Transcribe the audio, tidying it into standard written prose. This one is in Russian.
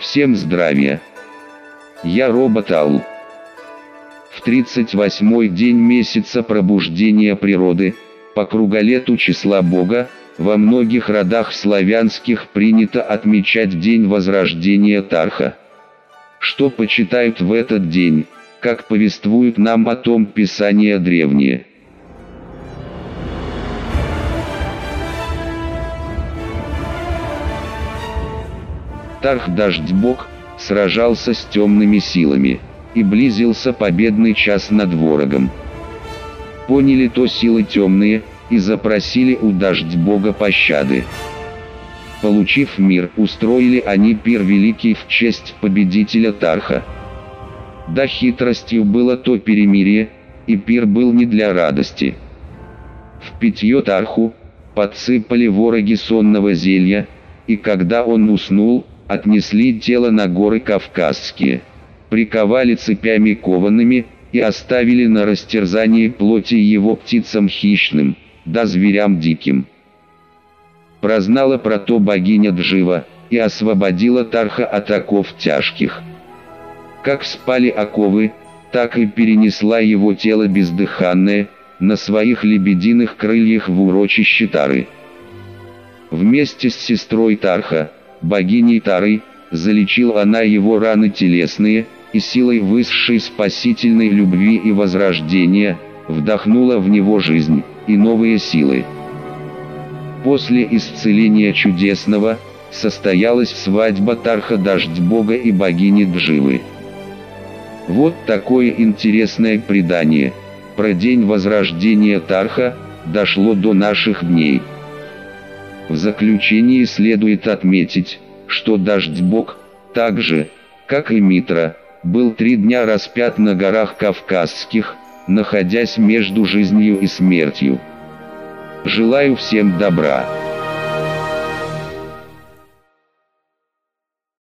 Всем здравия. Я робот Ал. В 38-й день месяца пробуждения природы, по круголету числа Бога, во многих родах славянских принято отмечать день возрождения Тарха. Что почитают в этот день, как повествуют нам о том Писания древние. Тарх Дождь-бог сражался с темными силами, и близился победный час над ворогом. Поняли то силы темные, и запросили у Дождь-бога пощады. Получив мир, устроили они пир великий в честь победителя Тарха. Да хитростью было то перемирие, и пир был не для радости. В питье Тарху подсыпали вороги сонного зелья, и когда он уснул, отнесли тело на горы Кавказские, приковали цепями коваными, и оставили на растерзании плоти его птицам хищным, да зверям диким. Прознала про то богиня Джива, и освободила Тарха от оков тяжких. Как спали оковы, так и перенесла его тело бездыханное, на своих лебединых крыльях в урочище Тары. Вместе с сестрой Тарха, богиней Тарой, залечила она его раны телесные, и силой высшей спасительной любви и возрождения, вдохнула в него жизнь и новые силы. После исцеления чудесного, состоялась свадьба Тарха Дождь-бога и богини Дживы. Вот такое интересное предание про день возрождения Тарха дошло до наших дней. В заключении следует отметить, что Дождь-бог, так же, как и Митра, был 3 дня распят на горах Кавказских, находясь между жизнью и смертью. Желаю всем добра.